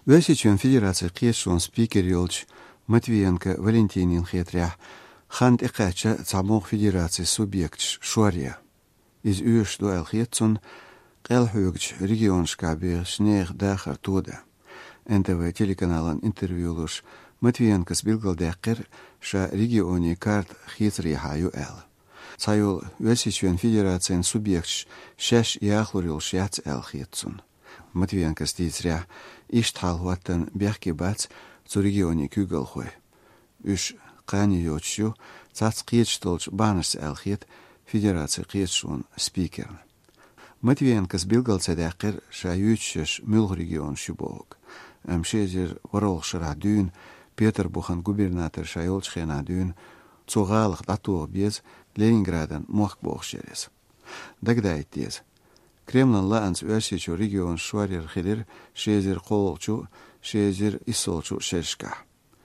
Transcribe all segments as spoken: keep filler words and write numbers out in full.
Весичен Федерации Кешон спикер Ёлч Матвиенко Валентинин Хетря Хант Экача Цамох Федерации субъект Шуария. Из Уеш Дуэл Хетсон Келхюгч регион Шкабе Шнех Дахар Туда. эн тэ вэ телеканалан интервьюлуш Матвиенко сбилгал декер ша регионе карт Хитри Хаю Эл. Цаюл Весичен Федерации субъект Шеш Яхлурил Шяц Эл Хетсон. Матвиенко стицря Иштхал Ваттен Бяхки Бац zu регионе Кюгалхой. Уж Кани Йочу Цац Киечтолч Банас Элхит Федерация Киечшун спикер. Матвиенко сбилгал цедекер шаючеш мюл регион Шуболк. Амшезер Воролшара Дюн Петр Бухан губернатор Шайолчхена Дюн Цугалах Датур без Ленинграден Мохбохшерес. Дагдай тез. Кремлен лаанс Уэсичу регион Шварер Хидер Шезер Колчу Шезер Исолчу Шешка.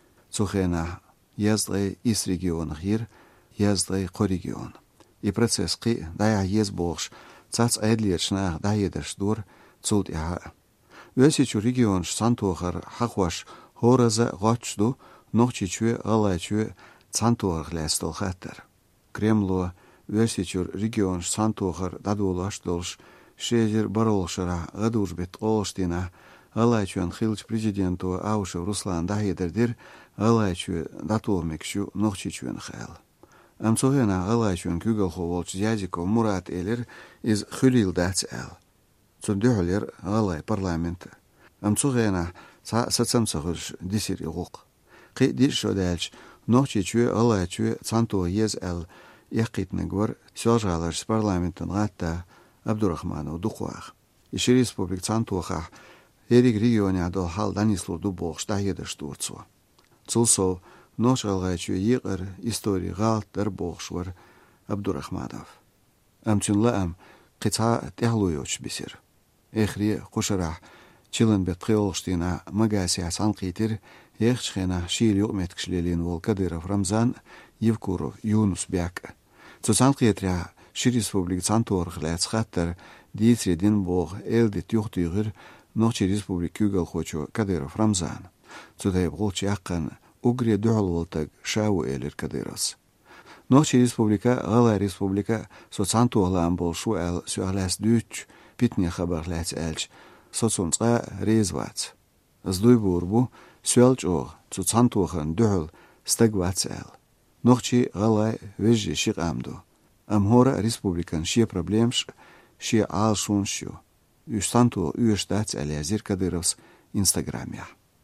Цухена язлай из региона Хир язлай ко регион. И процесс ки дая езбохш цац айдлиечнах даедаш дур цулт яха. Уэсичу регион Сантухар Хахваш Хораза Гочду Нохчичуе Алайчуе Цантуар Лестол Хаттер. Кремло Уэсичу регион Сантухар Дадулаш Долш Шезер Баролшара Гадужбет Олштина Алайчуан Хилч президенту Аушев Руслан Дахидердир Алайчу Датулмекшу Нохчичуен Хэл. Амцогена Алайчуан Кюгалховолч Язиков Мурат Элер из Хюлил Дац Эл. Цундюхлер Алай парламент. Амцогена Ца Сацамцахуш Дисир Игук. Қи Дишо Дальч Нохчичу Алайчу Цанту Ез Эл Яқитнегвар Сёжалаш парламентен Гатта Абдурахманов Духуах. Иши республик Цантухах Эрик регионе адол хал Данислу Дубох Штаедаш Турцу. Цулсо Нож Алгайчу Егер истории Галт Дербохшвар Абдурахманов. Амчун лаам Қица Техлуйоч Бисир. Эхри Кушарах Чилен Бетхиолштина Магаси Асан Қитир Ехчхена Шилю Меткшлелин Волкадыров Рамзан Евкуров Юнус Бяк. Цусан Қитря Ши республик Цантуар Хлэцхаттер Дитредин Бог Элди Тюхтюгер Ночи республик Кюгалхочу Кадыров Рамзан. Цудай Волчи Аккан Угре Дюлволтаг Шау Элер Кадырос. Ночи республика Гала республика Соцантуалан Бол Шуэл Сюалас Дюч Питне Хабар Лэц Элч Соцунцга Резвац. Сдуй Бурбу Сюэлч Ог Цуцантуахан Дюл Стагвац Эл. Ночи Гала Вежи Шик Амду. Амхора республикан шие проблемш шие алшун шо. Юстанту юштац Алязир Кадыровс Инстаграмя.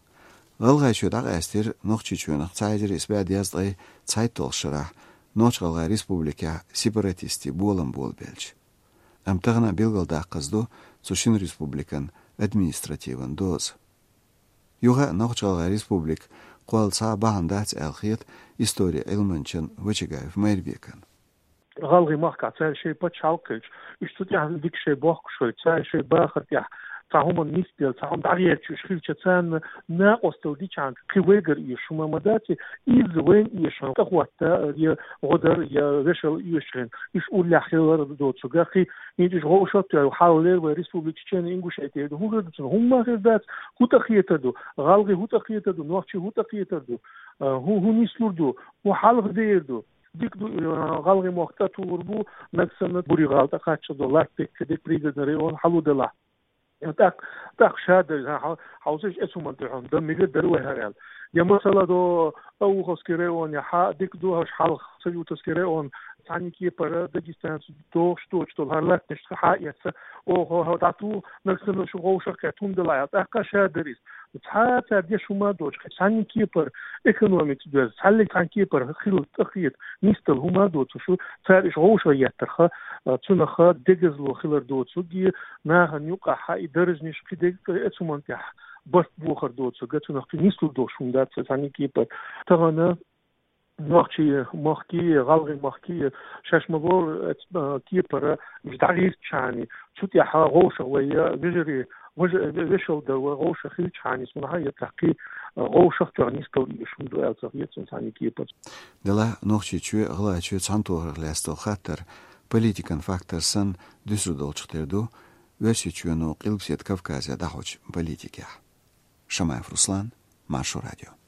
Галгайчу дагастер нохчичуенах цайдер испяд яздай цайтолшара ночгалга республика сепаратисти болам болбелч. Амтагна белгалда казду Цушин республикан административан доз. Юга нохчгалга республик Куалца бахандац Алхит история Элманчен Вачигаев Майрбекан. غالغي ماركا تاع شي باتشالكج اش تاع ديك شي بوخ شوي تاع شي باخر تاع تاعهم نيستيل تاعهم داريت شي تاع نا اوستودي تاع كويغر يشوما مداتي از وين يشون تخوتا يا غدر يا ريشل يشين اش ولا خير دو تشغاخي يجي غوشوت يحاول ريسبوبليك تشين انغوش ايتي هو هم غير ذات هو تخيتدو غالغي هو تخيتدو نوختي هو تخيتدو هو هو نيسلوردو وحالغ ديردو ديك غالغي موقتا توربو نكسن بوري غالتا خاتش دولار تك ديك بريزنري اون حلو دلا تاك تاك شاد حوزش اسو منطقه ده ميغ درو هرال يا مثلا دو او خسكريون يا ح ديك دو هش حال سيو تسكريون ثاني كي بر دجستان دو شتو شتو هرلات نشت حايت او هو داتو نكسن شو غوش كاتون دلا تاك شادريس تحاتا دي شو ما دوش ثاني كي بر ايكونوميكس دوز حل ثاني كي بر خيل تخيت نيستل هما دو شو صار غوش يترخ تنخ دجزلو خيلر دو تسجي ما هنيوقع حي درج نش كده اسو منتح بس بوخر دو تسجي تنخ نيستل دو شو دات ثاني كي بر تغنا مخكي مخكي غالغي مخكي شاش مغور كي بر جداريس تشاني شو تي ح غوش ويا بيجري وجه دو غوش خيل تشاني اسمها هي تحقي غوش تشاني ستوري شو دو الصغير ثاني كي بر دلا نوخشي چو غلا چو цантор лесто хатер политикан факторсан дусудолчтерду вешичуно қилбсет Кавказя дахоч политика. Шамаев Руслан, Маршу радио.